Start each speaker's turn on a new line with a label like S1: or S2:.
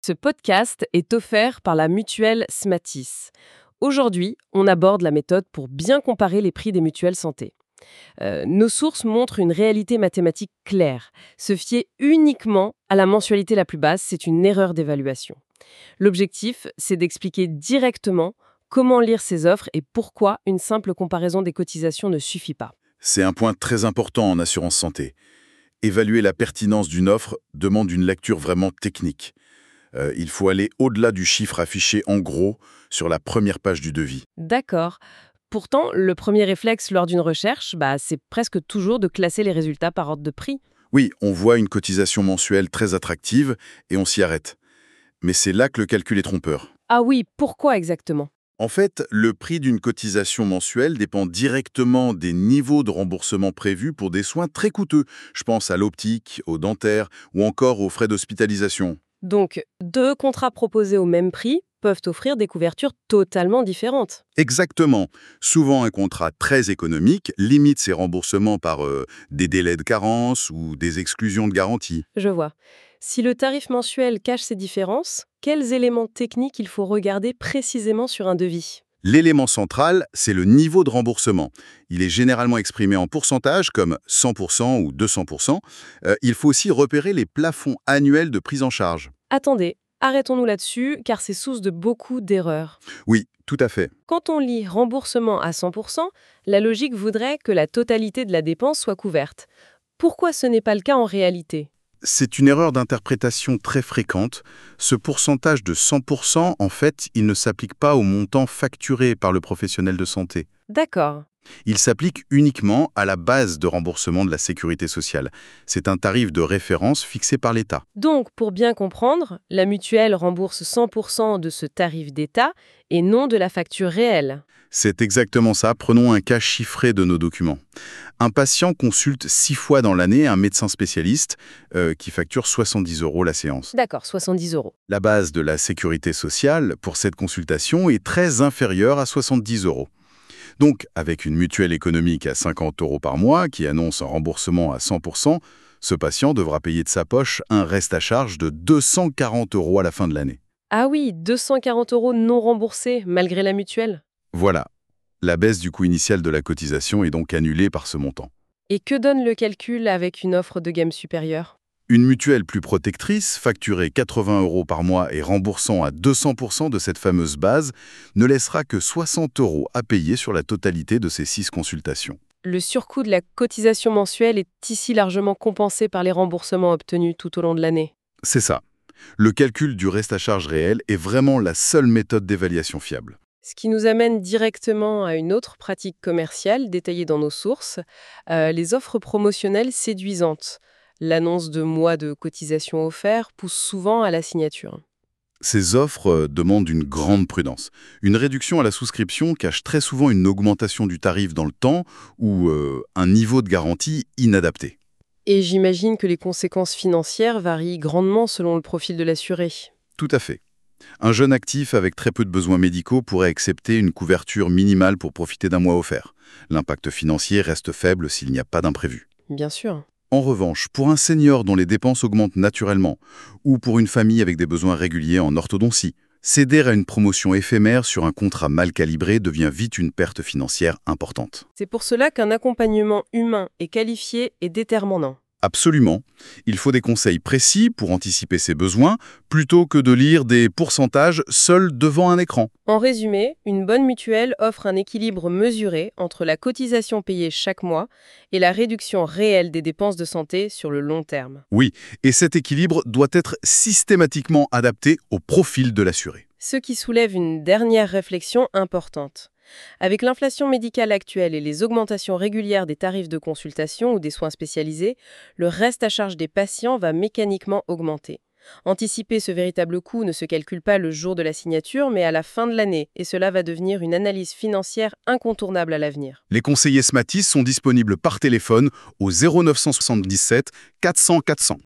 S1: Ce podcast est offert par la mutuelle Smatis. Aujourd'hui, on aborde la méthode pour bien comparer les prix des mutuelles santé. Nos sources montrent une réalité mathématique claire. Se fier uniquement à la mensualité la plus basse, c'est une erreur d'évaluation. L'objectif, c'est d'expliquer directement comment lire ces offres et pourquoi une simple comparaison des cotisations ne suffit pas.
S2: C'est un point très important en assurance santé. Évaluer la pertinence d'une offre demande une lecture vraiment technique. Il faut aller au-delà du chiffre affiché en gros sur la première page du devis.
S1: D'accord. Pourtant, le premier réflexe lors d'une recherche, c'est presque toujours de classer les résultats par ordre de prix.
S2: Oui, on voit une cotisation mensuelle très attractive et on s'y arrête. Mais c'est là que le calcul est trompeur.
S1: Ah oui, pourquoi exactement ?
S2: En fait, le prix d'une cotisation mensuelle dépend directement des niveaux de remboursement prévus pour des soins très coûteux. Je pense à l'optique, au dentaire ou encore aux frais d'hospitalisation.
S1: Donc, deux contrats proposés au même prix peuvent offrir des couvertures totalement différentes.
S2: Exactement. Souvent, un contrat très économique limite ses remboursements par des délais de carence ou des exclusions de garantie.
S1: Je vois. Si le tarif mensuel cache ces différences, quels éléments techniques il faut regarder précisément sur un devis ?
S2: L'élément central, c'est le niveau de remboursement. Il est généralement exprimé en pourcentage, comme 100% ou 200%. Il faut aussi repérer les plafonds annuels de prise en charge.
S1: Attendez, arrêtons-nous là-dessus, car c'est source de beaucoup d'erreurs.
S2: Oui, tout à fait.
S1: Quand on lit remboursement à 100%, la logique voudrait que la totalité de la dépense soit couverte. Pourquoi ce n'est pas le cas en réalité ?
S2: C'est une erreur d'interprétation très fréquente. Ce pourcentage de 100%, en fait, il ne s'applique pas au montant facturé par le professionnel de santé.
S1: D'accord.
S2: Il s'applique uniquement à la base de remboursement de la sécurité sociale. C'est un tarif de référence fixé par l'État.
S1: Donc, pour bien comprendre, la mutuelle rembourse 100% de ce tarif d'État et non de la facture réelle.
S2: C'est exactement ça. Prenons un cas chiffré de nos documents. Un patient consulte 6 fois dans l'année un médecin spécialiste qui facture 70 € la séance.
S1: D'accord, 70 €.
S2: La base de la sécurité sociale pour cette consultation est très inférieure à 70 €. Donc, avec une mutuelle économique à 50 € par mois qui annonce un remboursement à 100%, ce patient devra payer de sa poche un reste à charge de 240 € à la fin de l'année.
S1: Ah oui, 240 € non remboursés malgré la mutuelle.
S2: Voilà. La baisse du coût initial de la cotisation est donc annulée par ce montant.
S1: Et que donne le calcul avec une offre de gamme supérieure ?
S2: Une mutuelle plus protectrice, facturée 80 € par mois et remboursant à 200% de cette fameuse base, ne laissera que 60 € à payer sur la totalité de ces 6 consultations.
S1: Le surcoût de la cotisation mensuelle est ici largement compensé par les remboursements obtenus tout au long de l'année.
S2: C'est ça. Le calcul du reste à charge réel est vraiment la seule méthode d'évaluation fiable.
S1: Ce qui nous amène directement à une autre pratique commerciale détaillée dans nos sources, les offres promotionnelles séduisantes. L'annonce de mois de cotisation offerts pousse souvent à la signature.
S2: Ces offres demandent une grande prudence. Une réduction à la souscription cache très souvent une augmentation du tarif dans le temps ou un niveau de garantie inadapté.
S1: Et j'imagine que les conséquences financières varient grandement selon le profil de l'assuré.
S2: Tout à fait. Un jeune actif avec très peu de besoins médicaux pourrait accepter une couverture minimale pour profiter d'un mois offert. L'impact financier reste faible s'il n'y a pas d'imprévu.
S1: Bien sûr.
S2: En revanche, pour un senior dont les dépenses augmentent naturellement, ou pour une famille avec des besoins réguliers en orthodontie, céder à une promotion éphémère sur un contrat mal calibré devient vite une perte financière importante.
S1: C'est pour cela qu'un accompagnement humain et qualifié est déterminant.
S2: Absolument. Il faut des conseils précis pour anticiper ses besoins, plutôt que de lire des pourcentages seuls devant un écran.
S1: En résumé, une bonne mutuelle offre un équilibre mesuré entre la cotisation payée chaque mois et la réduction réelle des dépenses de santé sur le long terme.
S2: Oui, et cet équilibre doit être systématiquement adapté au profil de l'assuré.
S1: Ce qui soulève une dernière réflexion importante. Avec l'inflation médicale actuelle et les augmentations régulières des tarifs de consultation ou des soins spécialisés, le reste à charge des patients va mécaniquement augmenter. Anticiper ce véritable coût ne se calcule pas le jour de la signature, mais à la fin de l'année, et cela va devenir une analyse financière incontournable à l'avenir.
S2: Les conseillers Smatis sont disponibles par téléphone au 0977 400 400.